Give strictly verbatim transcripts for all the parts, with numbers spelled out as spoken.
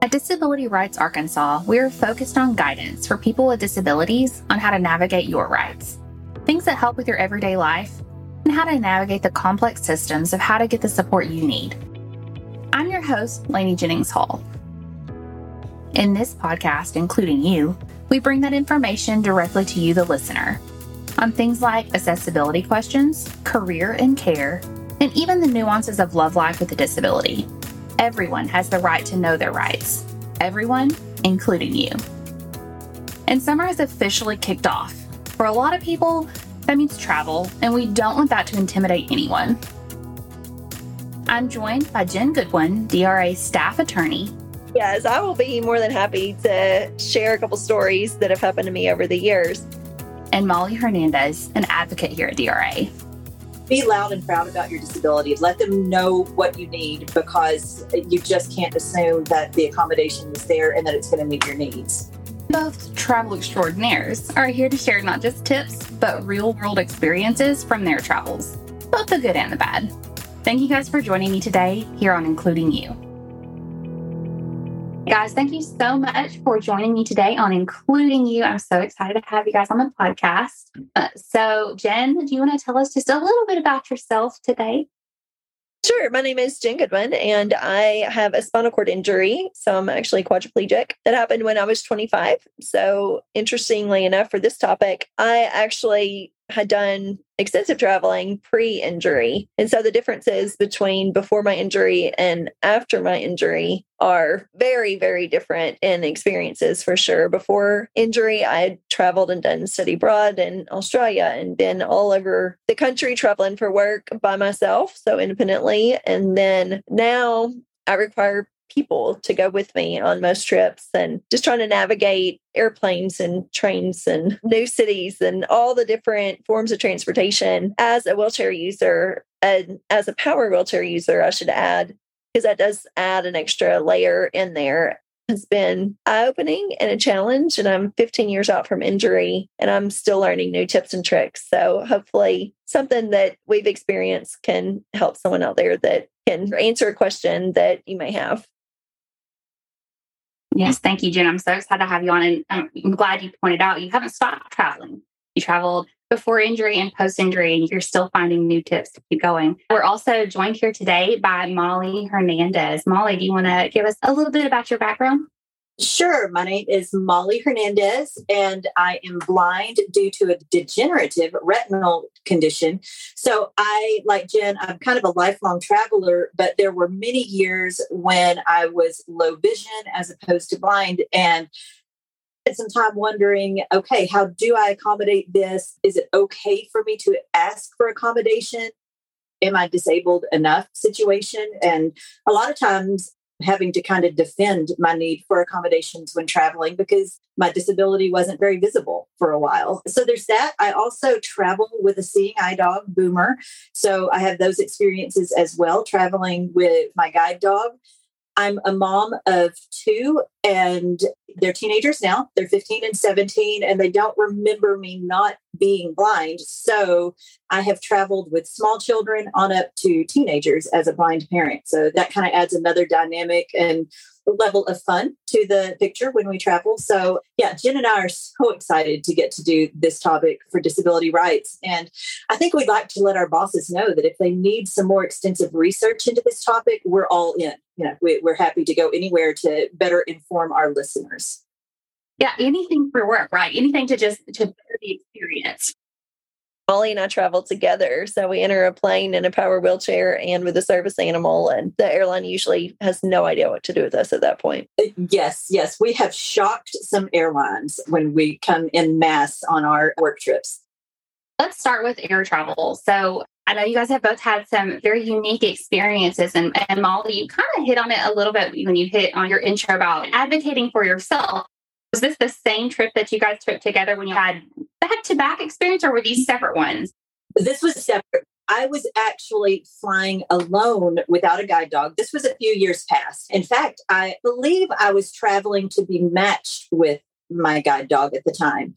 At Disability Rights Arkansas, we are focused on guidance for people with disabilities on how to navigate your rights, things that help with your everyday life, and how to navigate the complex systems of how to get the support you need. I'm your host, Lainey Jennings Hall. In this podcast, including you, we bring that information directly to you, the listener, on things like accessibility questions, career and care, and even the nuances of love life with a disability. Everyone has the right to know their rights. Everyone, including you. And summer has officially kicked off. For a lot of people, that means travel, and we don't want that to intimidate anyone. I'm joined by Jen Goodwin, D R A staff attorney. Yes, I will be more than happy to share a couple stories that have happened to me over the years. And Molly Hernandez, an advocate here at D R A. Be loud and proud about your disability. Let them know what you need, because you just can't assume that the accommodation is there and that it's going to meet your needs. Both travel extraordinaires are here to share not just tips, but real-world experiences from their travels, both the good and the bad. Thank you guys for joining me today here on Including You. Guys, thank you so much for joining me today on Including You. I'm so excited to have you guys on the podcast. Uh, so, Jen, do you want to tell us just a little bit about yourself today? Sure. My name is Jen Goodwin, and I have a spinal cord injury. So I'm actually quadriplegic. That happened when I was twenty-five. So interestingly enough, for this topic, I actually had done extensive traveling pre-injury. And so the differences between before my injury and after my injury are very, very different in experiences for sure. Before injury, I had traveled and done study abroad in Australia and been all over the country traveling for work by myself, so independently. And then now I require people to go with me on most trips, and just trying to navigate airplanes and trains and new cities and all the different forms of transportation as a wheelchair user, and as a power wheelchair user, I should add, because that does add an extra layer in there. Has been eye-opening and a challenge, and I'm fifteen years out from injury, and I'm still learning new tips and tricks. So hopefully something that we've experienced can help someone out there that can answer a question that you may have. Yes, thank you, Jen. I'm so excited to have you on. And I'm glad you pointed out you haven't stopped traveling. You traveled before injury and post-injury, and you're still finding new tips to keep going. We're also joined here today by Molly Hernandez. Molly, do you want to give us a little bit about your background? Sure. My name is Molly Hernandez, and I am blind due to a degenerative retinal condition. So I, like Jen, I'm kind of a lifelong traveler, but there were many years when I was low vision as opposed to blind, and spent some time wondering, okay, how do I accommodate this? Is it okay for me to ask for accommodation? Am I disabled enough situation? And a lot of times having to kind of defend my need for accommodations when traveling because my disability wasn't very visible for a while. So there's that. I also travel with a seeing eye dog, Boomer. So I have those experiences as well, traveling with my guide dog. I'm a mom of two, and they're teenagers now. They're fifteen and seventeen, and they don't remember me not being blind. So I have traveled with small children on up to teenagers as a blind parent. So that kind of adds another dynamic and level of fun to the picture when we travel. So yeah, Jen and I are so excited to get to do this topic for disability rights. And I think we'd like to let our bosses know that if they need some more extensive research into this topic, we're all in. You know, we, we're happy to go anywhere to better inform our listeners. Yeah, anything for work, right? Anything to just to better the experience. Molly and I travel together. So we enter a plane in a power wheelchair and with a service animal. And the airline usually has no idea what to do with us at that point. Yes, yes. We have shocked some airlines when we come in mass on our work trips. Let's start with air travel. So I know you guys have both had some very unique experiences. And, and Molly, you kind of hit on it a little bit when you hit on your intro about advocating for yourself. Was this the same trip that you guys took together when you had back-to-back experience, or were these separate ones? This was separate. I was actually flying alone without a guide dog. This was a few years past. In fact, I believe I was traveling to be matched with my guide dog at the time.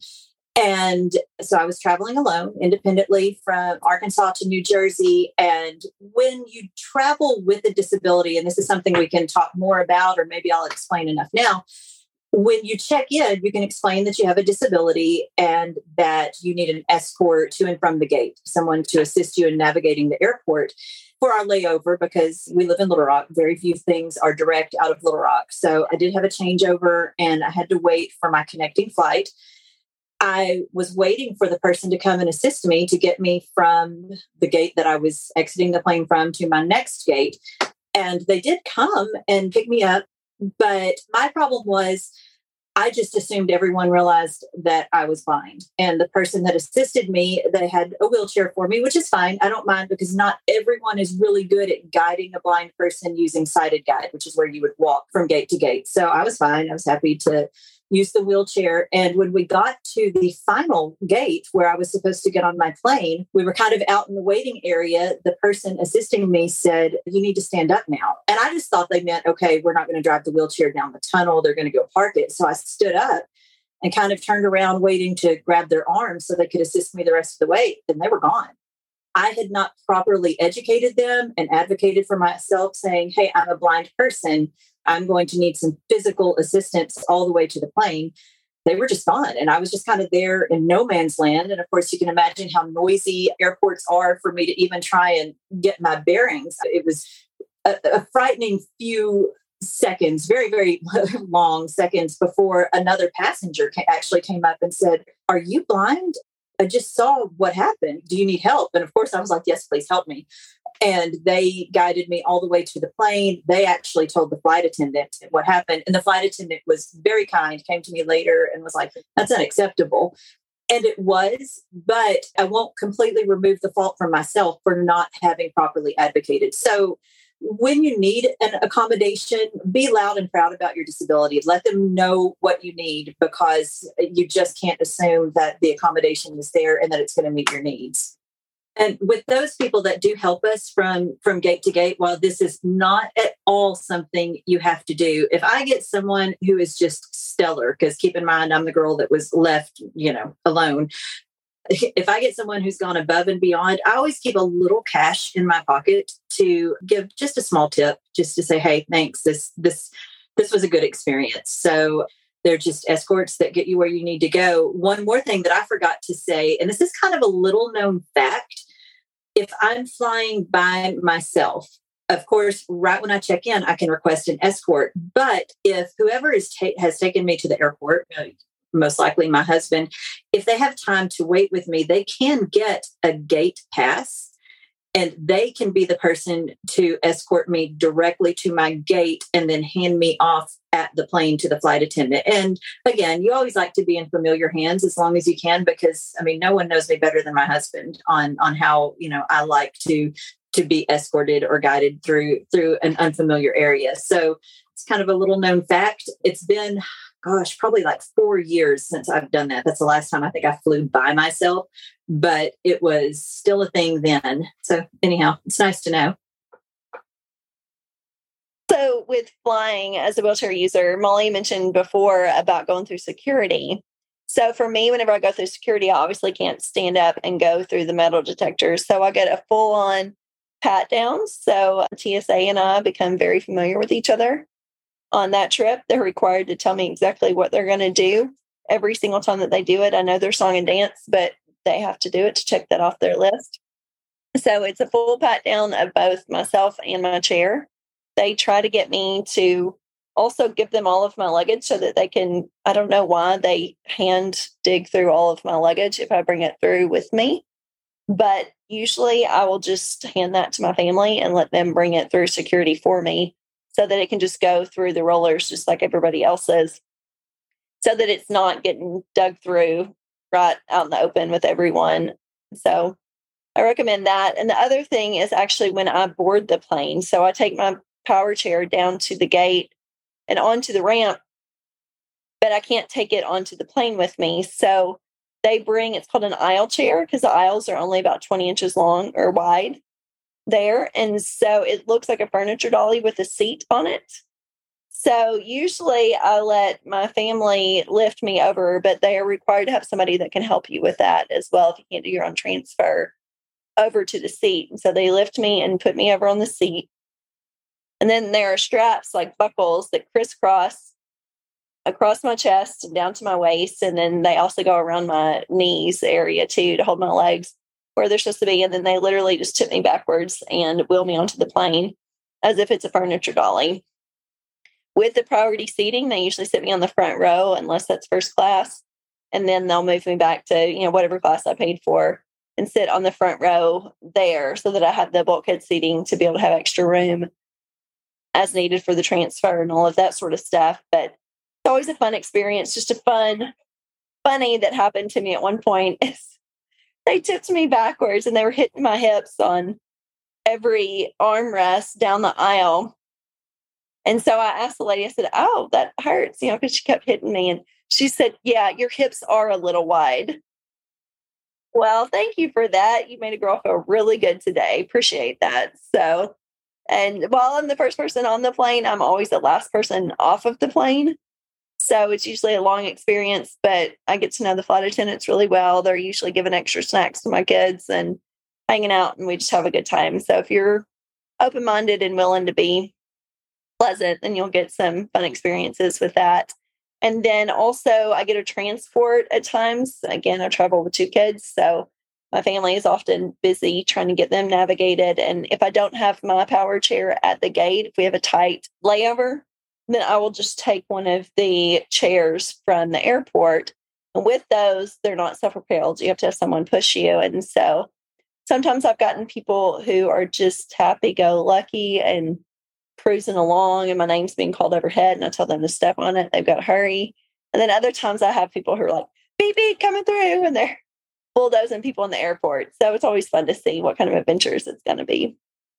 And so I was traveling alone independently from Arkansas to New Jersey. And when you travel with a disability, and this is something we can talk more about, or maybe I'll explain enough now. When you check in, you can explain that you have a disability and that you need an escort to and from the gate, someone to assist you in navigating the airport for our layover, because we live in Little Rock. Very few things are direct out of Little Rock. So I did have a changeover and I had to wait for my connecting flight. I was waiting for the person to come and assist me to get me from the gate that I was exiting the plane from to my next gate. And they did come and pick me up. But my problem was I just assumed everyone realized that I was blind. And the person that assisted me, they had a wheelchair for me, which is fine. I don't mind, because not everyone is really good at guiding a blind person using sighted guide, which is where you would walk from gate to gate. So I was fine. I was happy to use the wheelchair. And when we got to the final gate where I was supposed to get on my plane, we were kind of out in the waiting area. The person assisting me said, "You need to stand up now." And I just thought they meant, okay, we're not going to drive the wheelchair down the tunnel. They're going to go park it. So I stood up and kind of turned around waiting to grab their arms so they could assist me the rest of the way. And they were gone. I had not properly educated them and advocated for myself, saying, hey, I'm a blind person. I'm going to need some physical assistance all the way to the plane. They were just gone. And I was just kind of there in no man's land. And of course, you can imagine how noisy airports are for me to even try and get my bearings. It was a, a frightening few seconds, very, very long seconds before another passenger ca- actually came up and said, "Are you blind? I just saw what happened. Do you need help?" And of course, I was like, "Yes, please help me." And they guided me all the way to the plane. They actually told the flight attendant what happened. And the flight attendant was very kind, came to me later and was like, "That's unacceptable." And it was, but I won't completely remove the fault from myself for not having properly advocated. So when you need an accommodation, be loud and proud about your disability. Let them know what you need, because you just can't assume that the accommodation is there and that it's going to meet your needs. And with those people that do help us from, from gate to gate, while this is not at all something you have to do, if I get someone who is just stellar, because keep in mind, I'm the girl that was left, you know, alone. If I get someone who's gone above and beyond, I always keep a little cash in my pocket to give just a small tip, just to say, "Hey, thanks. This, this, this was a good experience." So they're just escorts that get you where you need to go. One more thing that I forgot to say, and this is kind of a little known fact. If I'm flying by myself, of course, right when I check in, I can request an escort. But if whoever is ta- has taken me to the airport, most likely my husband, if they have time to wait with me, they can get a gate pass, and they can be the person to escort me directly to my gate and then hand me off at the plane to the flight attendant. And again, you always like to be in familiar hands as long as you can, because I mean, no one knows me better than my husband on, on how, you know, I like to, to be escorted or guided through, through an unfamiliar area. So it's kind of a little known fact. It's been, gosh, probably like four years since I've done that. That's the last time I think I flew by myself, but it was still a thing then. So anyhow, it's nice to know. So with flying as a wheelchair user, Molly mentioned before about going through security. So for me, whenever I go through security, I obviously can't stand up and go through the metal detectors. So I get a full on pat down. So T S A and I become very familiar with each other. On that trip, they're required to tell me exactly what they're going to do every single time that they do it. I know their song and dance, but they have to do it to check that off their list. So it's a full pat down of both myself and my chair. They try to get me to also give them all of my luggage so that they can, I don't know why they hand dig through all of my luggage if I bring it through with me. But usually I will just hand that to my family and let them bring it through security for me, so that it can just go through the rollers just like everybody else's, so that it's not getting dug through right out in the open with everyone. So I recommend that. And the other thing is actually when I board the plane. So I take my power chair down to the gate and onto the ramp, but I can't take it onto the plane with me. So they bring, it's called an aisle chair, because the aisles are only about twenty inches long or wide there. And so it looks like a furniture dolly with a seat on it. So usually I let my family lift me over, but they are required to have somebody that can help you with that as well if you can't do your own transfer over to the seat. And so they lift me and put me over on the seat. And then there are straps like buckles that crisscross across my chest and down to my waist. And then they also go around my knees area too to hold my legs where they're supposed to be. And then they literally just tip me backwards and wheel me onto the plane as if it's a furniture dolly. With the priority seating, they usually sit me on the front row unless that's first class. And then they'll move me back to, you know, whatever class I paid for and sit on the front row there so that I have the bulkhead seating to be able to have extra room as needed for the transfer and all of that sort of stuff. But it's always a fun experience. Just a fun, funny that happened to me at one point is they tipped me backwards and they were hitting my hips on every armrest down the aisle. And so I asked the lady, I said, oh, that hurts, you know, because she kept hitting me. And she said, yeah, your hips are a little wide. Well, thank you for that. You made a girl feel really good today. Appreciate that. So, and while I'm the first person on the plane, I'm always the last person off of the plane. So it's usually a long experience, but I get to know the flight attendants really well. They're usually giving extra snacks to my kids and hanging out, and we just have a good time. So if you're open-minded and willing to be pleasant, then you'll get some fun experiences with that. And then also I get a transport at times. Again, I travel with two kids, so my family is often busy trying to get them navigated. And if I don't have my power chair at the gate, if we have a tight layover, then I will just take one of the chairs from the airport. And with those, they're not self-propelled. You have to have someone push you. And so sometimes I've gotten people who are just happy-go-lucky and cruising along and my name's being called overhead and I tell them to step on it. They've got to hurry. And then other times I have people who are like, beep, beep, coming through, and they're bulldozing people in the airport. So it's always fun to see what kind of adventures it's going to be.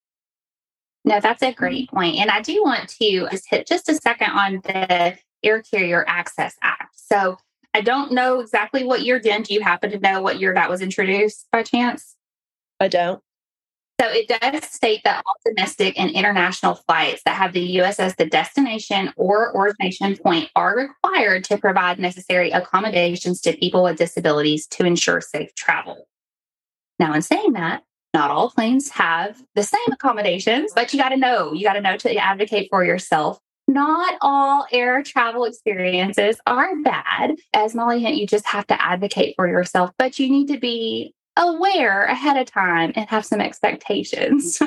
No, that's a great point. And I do want to just hit just a second on the Air Carrier Access Act. So I don't know exactly what year, Jen, do you happen to know what year that was introduced by chance? I don't. So it does state that all domestic and international flights that have the U S as the destination or origination point are required to provide necessary accommodations to people with disabilities to ensure safe travel. Now, in saying that, not all planes have the same accommodations, but you got to know, you got to know to advocate for yourself. Not all air travel experiences are bad. As Molly hint, you just have to advocate for yourself, but you need to be aware ahead of time and have some expectations.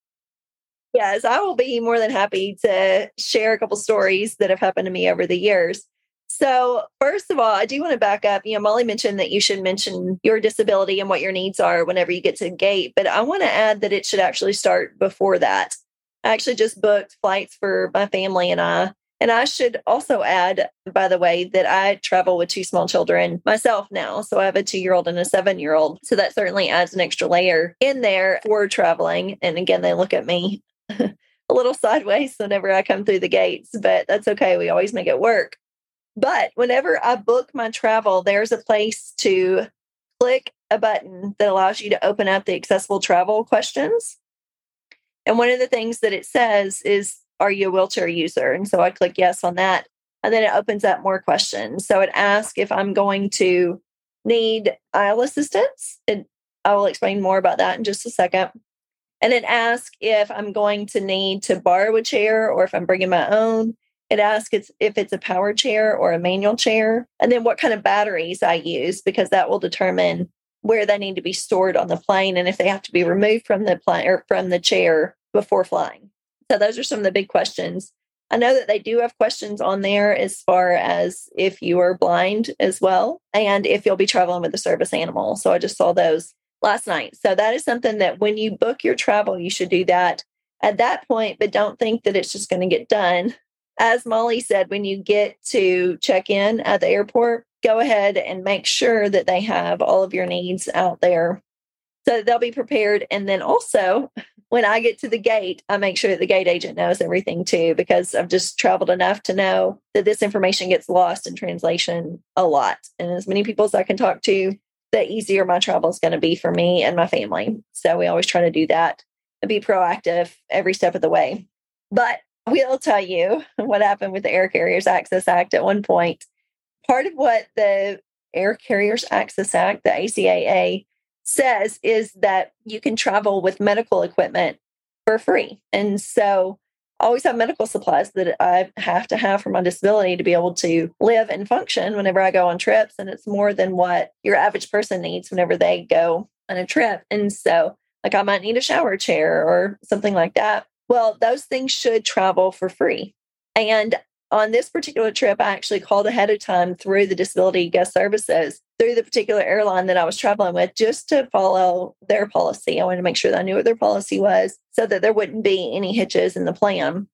Yes, I will be more than happy to share a couple stories that have happened to me over the years. So first of all, I do want to back up. You know, Molly mentioned that you should mention your disability and what your needs are whenever you get to the gate. But I want to add that it should actually start before that. I actually just booked flights for my family and I. And I should also add, by the way, that I travel with two small children myself now. So I have a two-year-old and a seven-year-old. So that certainly adds an extra layer in there for traveling. And again, they look at me a little sideways whenever I come through the gates, but that's okay. We always make it work. But whenever I book my travel, there's a place to click a button that allows you to open up the accessible travel questions. And one of the things that it says is, are you a wheelchair user? And so I click yes on that. And then it opens up more questions. So it asks if I'm going to need aisle assistance. And I will explain more about that in just a second. And it asks if I'm going to need to borrow a chair or if I'm bringing my own. It asks if it's a power chair or a manual chair. And then what kind of batteries I use, because that will determine where they need to be stored on the plane and if they have to be removed from the plane or from the chair before flying. So those are some of the big questions. I know that they do have questions on there as far as if you are blind as well, and if you'll be traveling with a service animal. So I just saw those last night. So that is something that when you book your travel, you should do that at that point, but don't think that it's just going to get done. As Molly said, when you get to check in at the airport, go ahead and make sure that they have all of your needs out there so that they'll be prepared. And then also, when I get to the gate, I make sure that the gate agent knows everything too, because I've just traveled enough to know that this information gets lost in translation a lot. And as many people as I can talk to, the easier my travel is going to be for me and my family. So we always try to do that and be proactive every step of the way. But We'll tell you what happened with the Air Carriers Access Act at one point. Part of what the Air Carriers Access Act, the A C A A, says is that you can travel with medical equipment for free. And so I always have medical supplies that I have to have for my disability to be able to live and function whenever I go on trips. And it's more than what your average person needs whenever they go on a trip. And so, like, I might need a shower chair or something like that. Well, those things should travel for free. And on this particular trip, I actually called ahead of time through the Disability Guest Services, through the particular airline that I was traveling with, just to follow their policy. I wanted to make sure that I knew what their policy was so that there wouldn't be any hitches in the plan.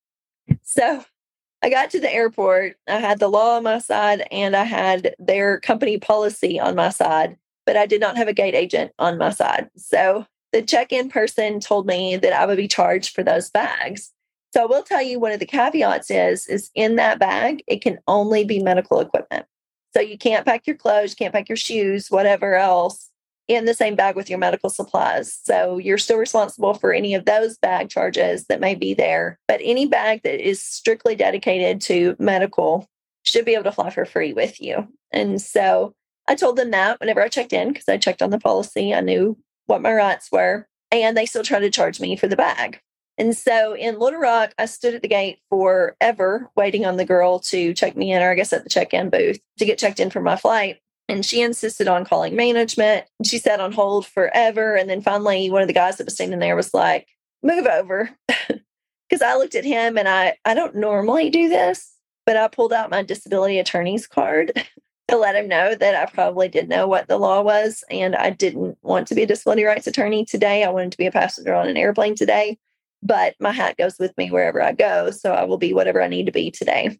So I got to the airport. I had the law on my side and I had their company policy on my side, but I did not have a gate agent on my side. So the check-in person told me that I would be charged for those bags. So I will tell you one of the caveats is, is in that bag, it can only be medical equipment. So you can't pack your clothes, can't pack your shoes, whatever else in the same bag with your medical supplies. So you're still responsible for any of those bag charges that may be there. But any bag that is strictly dedicated to medical should be able to fly for free with you. And so I told them that whenever I checked in, because I checked on the policy, I knew what my rights were, and they still tried to charge me for the bag. And so in Little Rock, I stood at the gate forever waiting on the girl to check me in, or I guess at the check-in booth to get checked in for my flight. And she insisted on calling management. She sat on hold forever. And then finally, one of the guys that was standing there was like, move over. Because I looked at him and I, I don't normally do this, but I pulled out my disability attorney's card to let him know that I probably did know what the law was. And I didn't want to be a disability rights attorney today. I wanted to be a passenger on an airplane today. But my hat goes with me wherever I go. So I will be whatever I need to be today.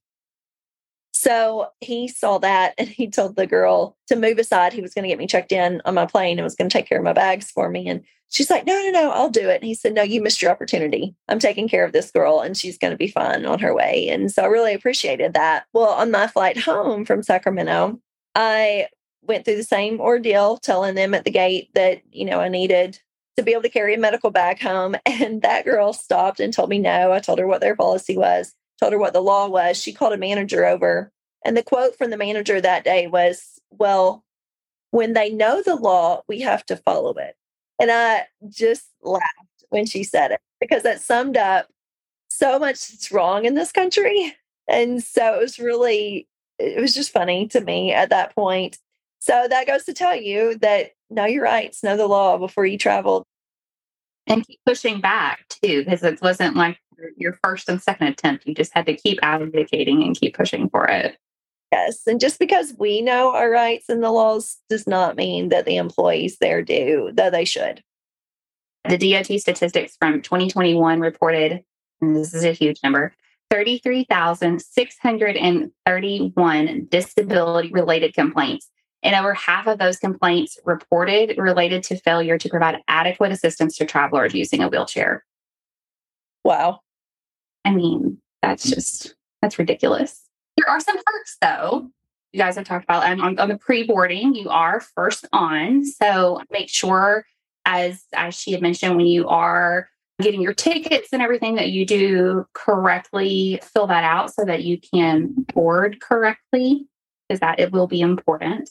So he saw that and he told the girl to move aside. He was going to get me checked in on my plane and was going to take care of my bags for me. And she's like, no, no, no, I'll do it. And he said, no, you missed your opportunity. I'm taking care of this girl and she's going to be fine on her way. And so I really appreciated that. Well, on my flight home from Sacramento, I went through the same ordeal, telling them at the gate that, you know, I needed to be able to carry a medical bag home. And that girl stopped and told me no. I told her what their policy was, told her what the law was. She called a manager over. And the quote from the manager that day was, well, when they know the law, we have to follow it. And I just laughed when she said it, because that summed up so much that's wrong in this country. And so it was really, it was just funny to me at that point. So that goes to tell you that know your rights, know the law before you travel. And keep pushing back too, because it wasn't like your first and second attempt. You just had to keep advocating and keep pushing for it. Yes. And just because we know our rights and the laws does not mean that the employees there do, though they should. The D O T statistics from twenty twenty-one reported, and this is a huge number, thirty-three thousand six hundred thirty-one disability-related complaints. And over half of those complaints reported related to failure to provide adequate assistance to travelers using a wheelchair. Wow. I mean, that's just, that's ridiculous. There are some perks, though. You guys have talked about on, on the pre-boarding, you are first on. So make sure, as, as she had mentioned, when you are getting your tickets and everything, that you do correctly fill that out so that you can board correctly, because that it will be important.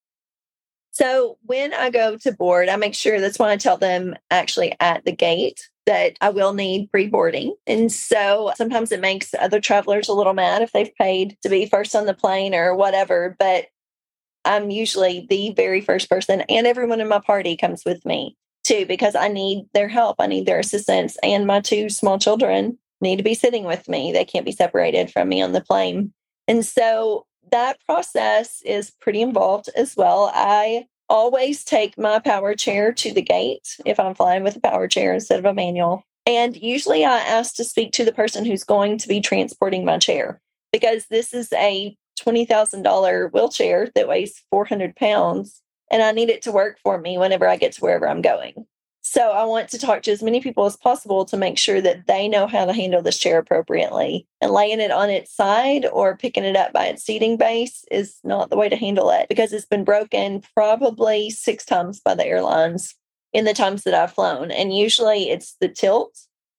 So when I go to board, I make sure, that's why I tell them actually at the gate that I will need pre-boarding. And so sometimes it makes other travelers a little mad if they've paid to be first on the plane or whatever, but I'm usually the very first person, and everyone in my party comes with me too, because I need their help. I need their assistance. And my two small children need to be sitting with me. They can't be separated from me on the plane. And so that process is pretty involved as well. I always take my power chair to the gate if I'm flying with a power chair instead of a manual. And usually I ask to speak to the person who's going to be transporting my chair, because this is a twenty thousand dollars wheelchair that weighs four hundred pounds, and I need it to work for me whenever I get to wherever I'm going. So I want to talk to as many people as possible to make sure that they know how to handle this chair appropriately. And laying it on its side or picking it up by its seating base is not the way to handle it, because it's been broken probably six times by the airlines in the times that I've flown. And usually it's the tilt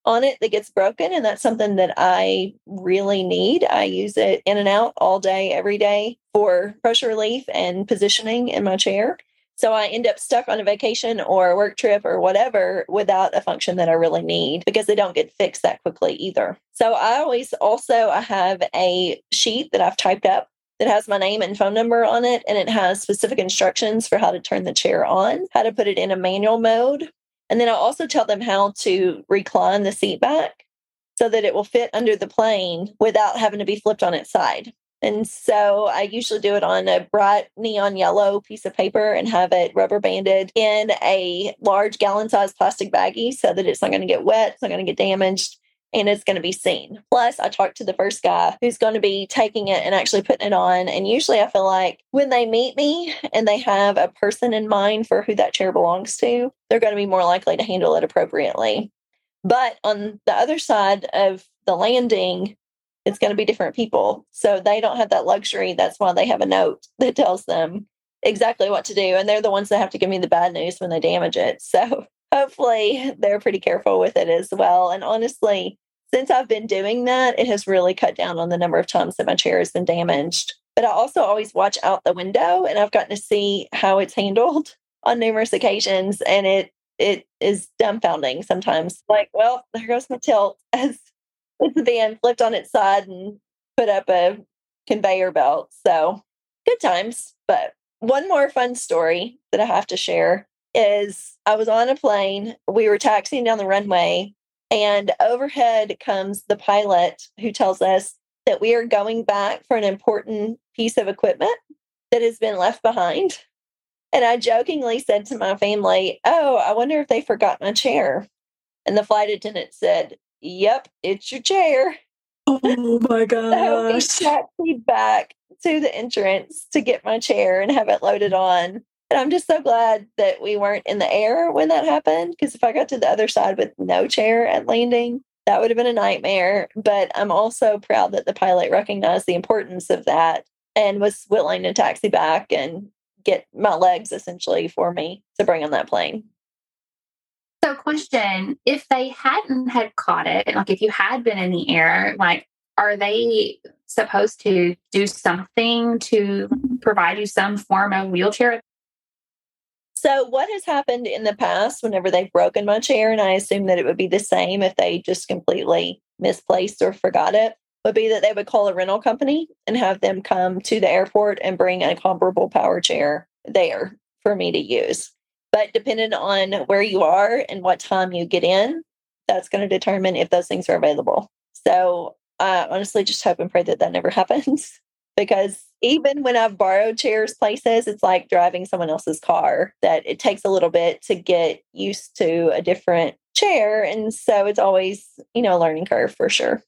on it that gets broken. And that's something that I really need. I use it in and out all day, every day for pressure relief and positioning in my chair. So I end up stuck on a vacation or a work trip or whatever without a function that I really need because they don't get fixed that quickly either. So I always also, I have a sheet that I've typed up that has my name and phone number on it. And it has specific instructions for how to turn the chair on, how to put it in a manual mode. And then I also tell them how to recline the seat back so that it will fit under the plane without having to be flipped on its side. And so I usually do it on a bright neon yellow piece of paper and have it rubber banded in a large gallon sized plastic baggie so that it's not going to get wet, it's not going to get damaged, and it's going to be seen. Plus, I talked to the first guy who's going to be taking it and actually putting it on. And usually I feel like when they meet me and they have a person in mind for who that chair belongs to, they're going to be more likely to handle it appropriately. But on the other side of the landing, it's going to be different people. So they don't have that luxury. That's why they have a note that tells them exactly what to do. And they're the ones that have to give me the bad news when they damage it. So hopefully they're pretty careful with it as well. And honestly, since I've been doing that, it has really cut down on the number of times that my chair has been damaged. But I also always watch out the window, and I've gotten to see how it's handled on numerous occasions. And it it is dumbfounding sometimes. Like, well, there goes my tilt as it's being flipped on its side and put up a conveyor belt. So good times. But one more fun story that I have to share is I was on a plane. We were taxiing down the runway, and overhead comes the pilot who tells us that we are going back for an important piece of equipment that has been left behind. And I jokingly said to my family, "Oh, I wonder if they forgot my chair." And the flight attendant said, "Yep, it's your chair." Oh my gosh. So we taxied back to the entrance to get my chair and have it loaded on. And I'm just so glad that we weren't in the air when that happened, because if I got to the other side with no chair at landing, that would have been a nightmare. But I'm also proud that the pilot recognized the importance of that and was willing to taxi back and get my legs essentially for me to bring on that plane. So question, if they hadn't had caught it, like if you had been in the air, like, are they supposed to do something to provide you some form of wheelchair? So what has happened in the past whenever they've broken my chair, and I assume that it would be the same if they just completely misplaced or forgot it, would be that they would call a rental company and have them come to the airport and bring a comparable power chair there for me to use. But depending on where you are and what time you get in, that's going to determine if those things are available. So I honestly just hope and pray that that never happens. Because even when I've borrowed chairs places, it's like driving someone else's car, that it takes a little bit to get used to a different chair. And so it's always, you know, a learning curve for sure.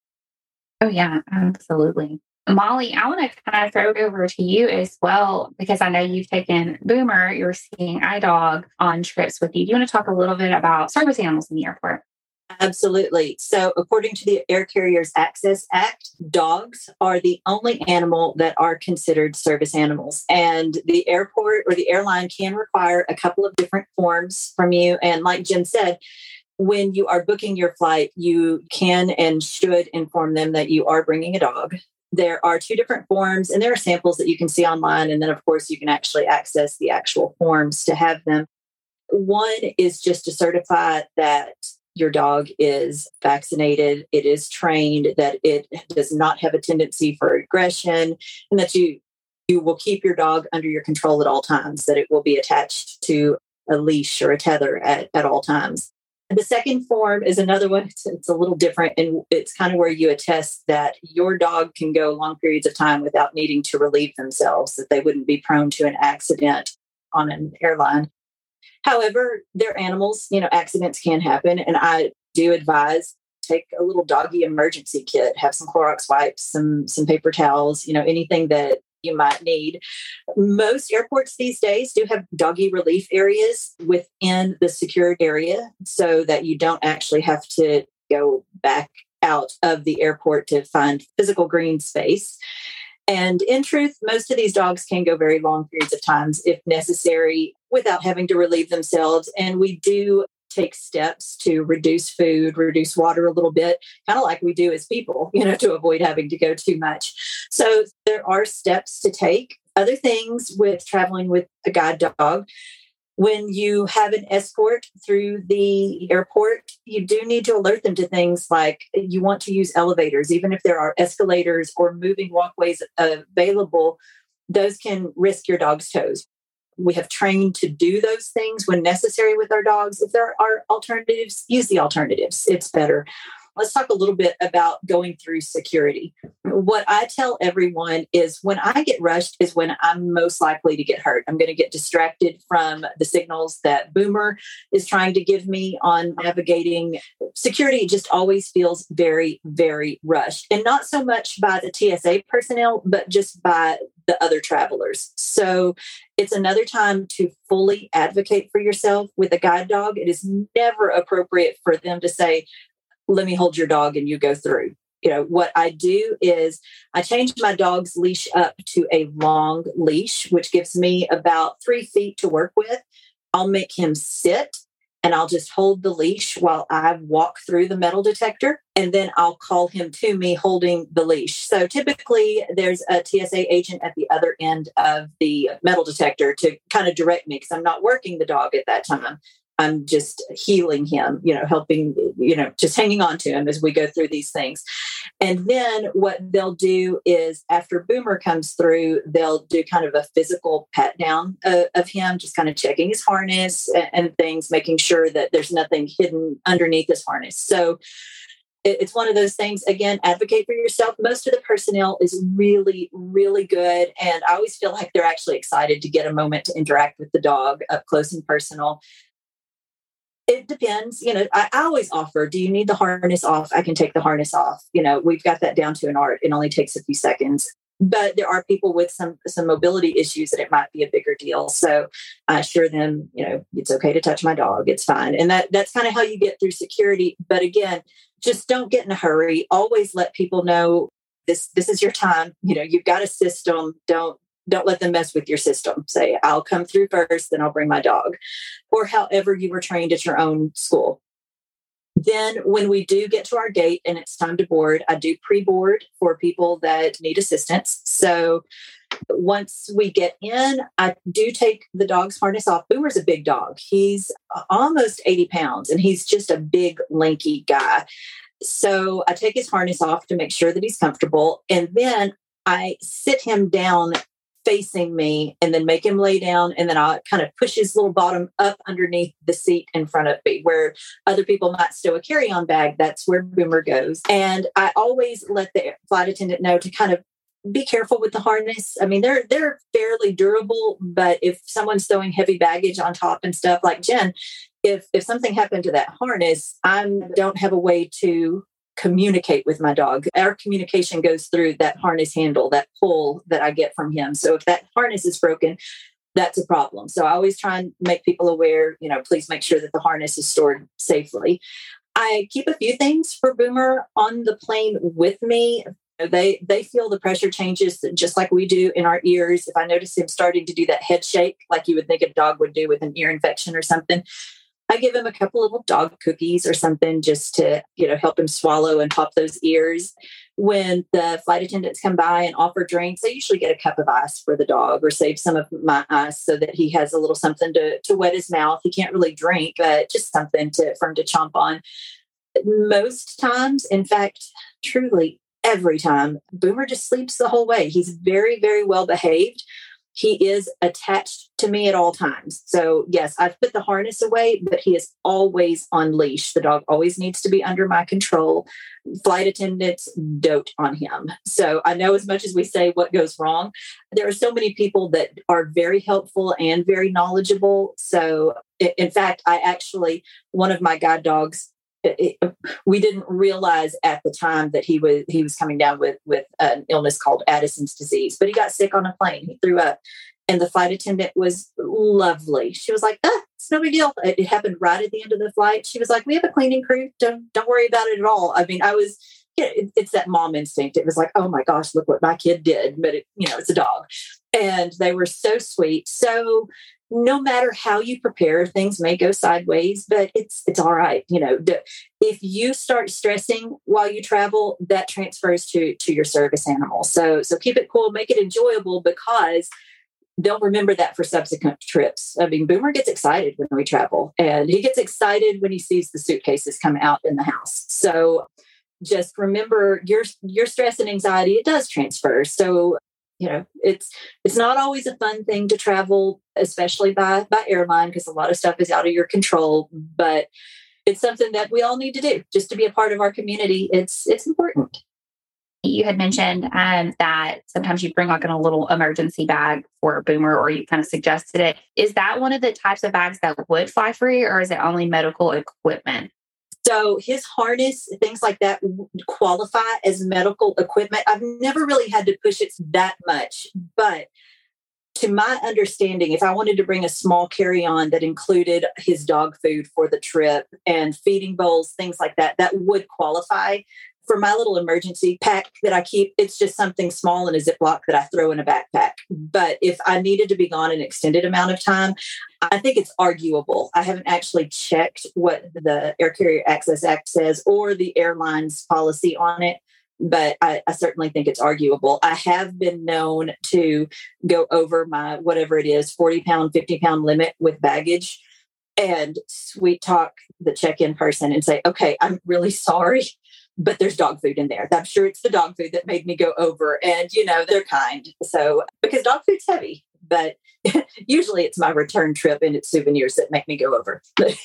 Oh, yeah, absolutely. Molly, I want to kind of throw it over to you as well, because I know you've taken Boomer, your seeing eye dog, on trips with you. Do you want to talk a little bit about service animals in the airport? Absolutely. So according to the Air Carriers Access Act, dogs are the only animal that are considered service animals. And the airport or the airline can require a couple of different forms from you. And like Jim said, when you are booking your flight, you can and should inform them that you are bringing a dog. There are two different forms, and there are samples that you can see online. And then, of course, you can actually access the actual forms to have them. One is just to certify that your dog is vaccinated, it is trained, that it does not have a tendency for aggression, and that you you will keep your dog under your control at all times, that it will be attached to a leash or a tether at, at all times. And the second form is another one. It's, it's a little different, and it's kind of where you attest that your dog can go long periods of time without needing to relieve themselves, that they wouldn't be prone to an accident on an airline. However, they're animals, you know, accidents can happen. And I do advise take a little doggy emergency kit, have some Clorox wipes, some, some paper towels, you know, anything that you might need. Most airports these days do have doggy relief areas within the secured area so that you don't actually have to go back out of the airport to find physical green space. And in truth, most of these dogs can go very long periods of times if necessary without having to relieve themselves. And we do take steps to reduce food, reduce water a little bit, kind of like we do as people, you know, to avoid having to go too much. So there are steps to take. Other things with traveling with a guide dog, when you have an escort through the airport, you do need to alert them to things like you want to use elevators, even if there are escalators or moving walkways available, those can risk your dog's toes. We have trained to do those things when necessary with our dogs. If there are alternatives, use the alternatives. It's better. Let's talk a little bit about going through security. What I tell everyone is when I get rushed is when I'm most likely to get hurt. I'm going to get distracted from the signals that Boomer is trying to give me on navigating. Security just always feels very, very rushed. And not so much by the T S A personnel, but just by the other travelers. So it's another time to fully advocate for yourself with a guide dog. It is never appropriate for them to say, let me hold your dog and you go through. You know, what I do is I change my dog's leash up to a long leash, which gives me about three feet to work with. I'll make him sit and I'll just hold the leash while I walk through the metal detector. And then I'll call him to me holding the leash. So typically there's a T S A agent at the other end of the metal detector to kind of direct me because I'm not working the dog at that time. I'm just healing him, you know, helping, you know, just hanging on to him as we go through these things. And then what they'll do is after Boomer comes through, they'll do kind of a physical pat down uh, of him, just kind of checking his harness and, and things, making sure that there's nothing hidden underneath his harness. So it, it's one of those things, again, advocate for yourself. Most of the personnel is really, really good. And I always feel like they're actually excited to get a moment to interact with the dog up close and personal. It depends. You know, I, I always offer, do you need the harness off? I can take the harness off. You know, we've got that down to an art. It only takes a few seconds. But there are people with some some mobility issues that it might be a bigger deal. So I assure them, you know, it's okay to touch my dog. It's fine. And that that's kind of how you get through security. But again, just don't get in a hurry. Always let people know this this is your time. You know, you've got a system. Don't Don't let them mess with your system. Say, I'll come through first, then I'll bring my dog. Or however you were trained at your own school. Then when we do get to our gate and it's time to board, I do pre-board for people that need assistance. So once we get in, I do take the dog's harness off. Boomer's a big dog. He's almost eighty pounds and he's just a big, lanky guy. So I take his harness off to make sure that he's comfortable. And then I sit him down facing me and then make him lay down. And then I'll kind of push his little bottom up underneath the seat in front of me where other people might stow a carry-on bag. That's where Boomer goes. And I always let the flight attendant know to kind of be careful with the harness. I mean, they're, they're fairly durable, but if someone's throwing heavy baggage on top and stuff like Jen, if, if something happened to that harness, I don't have a way to communicate with my dog. Our communication goes through that harness handle, that pull that I get from him. So if that harness is broken, that's a problem. So I always try and make people aware, you know, please make sure that the harness is stored safely. I keep a few things for Boomer on the plane with me. They they feel the pressure changes just like we do in our ears. If I notice him starting to do that head shake, like you would think a dog would do with an ear infection or something, I give him a couple of little dog cookies or something just to, you know, help him swallow and pop those ears. When the flight attendants come by and offer drinks, I usually get a cup of ice for the dog or save some of my ice so that he has a little something to, to wet his mouth. He can't really drink, but just something to, for him to chomp on. Most times, in fact, truly every time, Boomer just sleeps the whole way. He's very, very well behaved. He is attached to me at all times. So yes, I've put the harness away, but he is always on leash. The dog always needs to be under my control. Flight attendants dote on him. So I know as much as we say what goes wrong, there are so many people that are very helpful and very knowledgeable. So in fact, I actually, one of my guide dogs, It, it, we didn't realize at the time that he was he was coming down with with an illness called Addison's disease, but he got sick on a plane. He threw up, and the flight attendant was lovely. She was like, "Ah, it's no big deal." It, it happened right at the end of the flight. She was like, "We have a cleaning crew. Don't don't worry about it at all." I mean, I was. Yeah, it, it's that mom instinct. It was like, "Oh my gosh, look what my kid did," but it, you know, it's a dog. And they were so sweet. So no matter how you prepare, things may go sideways, but it's it's all right. You know, if you start stressing while you travel, that transfers to to your service animal. So so keep it cool, make it enjoyable, because they'll remember that for subsequent trips. I mean, Boomer gets excited when we travel, and he gets excited when he sees the suitcases come out in the house. So just remember, your your stress and anxiety, it does transfer. So, you know, it's it's not always a fun thing to travel, especially by by airline, because a lot of stuff is out of your control. But it's something that we all need to do just to be a part of our community. It's it's important. You had mentioned um, that sometimes you bring like in a little emergency bag for a Boomer, or you kind of suggested it. Is that one of the types of bags that would fly free, or is it only medical equipment? So his harness, things like that qualify as medical equipment. I've never really had to push it that much, but to my understanding, if I wanted to bring a small carry-on that included his dog food for the trip and feeding bowls, things like that, that would qualify. For my little emergency pack that I keep, it's just something small in a Ziploc that I throw in a backpack. But if I needed to be gone an extended amount of time, I think it's arguable. I haven't actually checked what the Air Carrier Access Act says or the airline's policy on it, but I, I certainly think it's arguable. I have been known to go over my, whatever it is, forty pound, fifty pound limit with baggage, and sweet talk the check-in person and say, okay, I'm really sorry, but there's dog food in there. I'm sure it's the dog food that made me go over. And, you know, they're kind. So, because dog food's heavy, but usually it's my return trip and it's souvenirs that make me go over.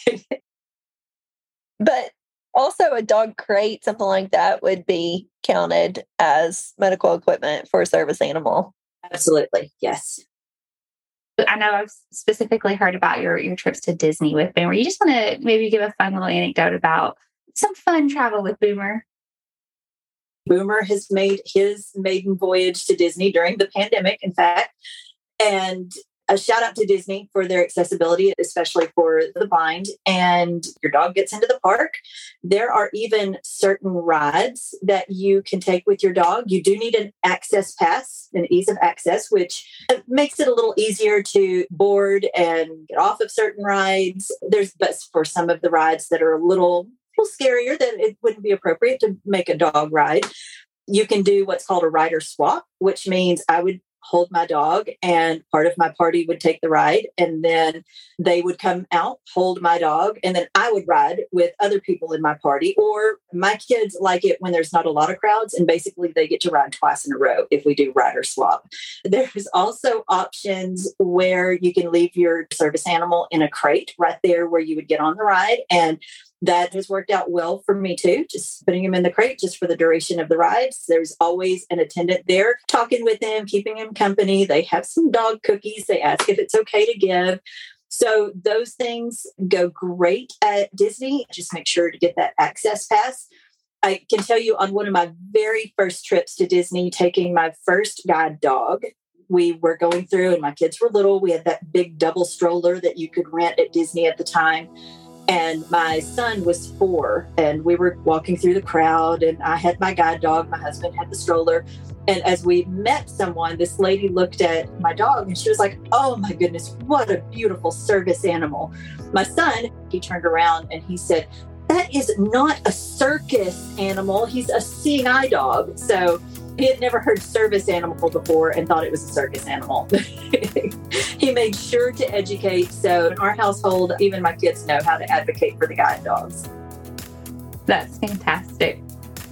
But also a dog crate, something like that, would be counted as medical equipment for a service animal. Absolutely. Yes. I know I've specifically heard about your, your trips to Disney with Boomer. You just want to maybe give a fun little anecdote about some fun travel with Boomer. Boomer has made his maiden voyage to Disney during the pandemic, in fact. And a shout out to Disney for their accessibility, especially for the blind. And your dog gets into the park. There are even certain rides that you can take with your dog. You do need an access pass, an ease of access, which makes it a little easier to board and get off of certain rides. There's, but for some of the rides that are a little, little scarier, that it wouldn't be appropriate to make a dog ride, you can do what's called a rider swap, which means I would hold my dog and part of my party would take the ride, and then they would come out, hold my dog, and then I would ride with other people in my party. Or my kids like it when there's not a lot of crowds, and basically they get to ride twice in a row if we do rider swap. There's also options where you can leave your service animal in a crate right there where you would get on the ride, and that has worked out well for me too, just putting him in the crate just for the duration of the rides. There's always an attendant there talking with him, keeping him company. They have some dog cookies. They ask if it's okay to give. So those things go great at Disney. Just make sure to get that access pass. I can tell you on one of my very first trips to Disney, taking my first guide dog, we were going through and my kids were little. We had that big double stroller that you could rent at Disney at the time. And my son was four, and we were walking through the crowd, and I had my guide dog. My husband had the stroller. And as we met someone, this lady looked at my dog and she was like, oh my goodness, what a beautiful service animal. My son, he turned around and he said, that is not a circus animal. He's a seeing eye dog. So he had never heard service animal before and thought it was a circus animal. He made sure to educate. So in our household, even my kids know how to advocate for the guide dogs. That's fantastic.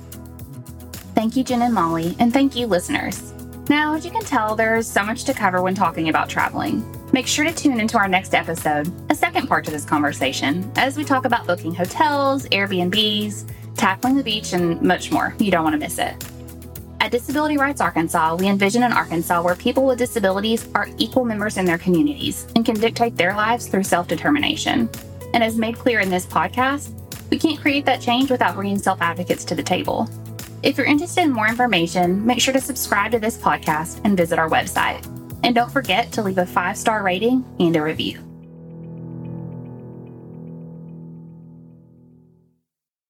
Thank you, Jen and Molly, and thank you, listeners. Now, as you can tell, there's so much to cover when talking about traveling. Make sure to tune into our next episode, a second part to this conversation, as we talk about booking hotels, Airbnbs, tackling the beach, and much more. You don't want to miss it. At Disability Rights Arkansas, we envision an Arkansas where people with disabilities are equal members in their communities and can dictate their lives through self-determination. And as made clear in this podcast, we can't create that change without bringing self-advocates to the table. If you're interested in more information, make sure to subscribe to this podcast and visit our website. And don't forget to leave a five-star rating and a review.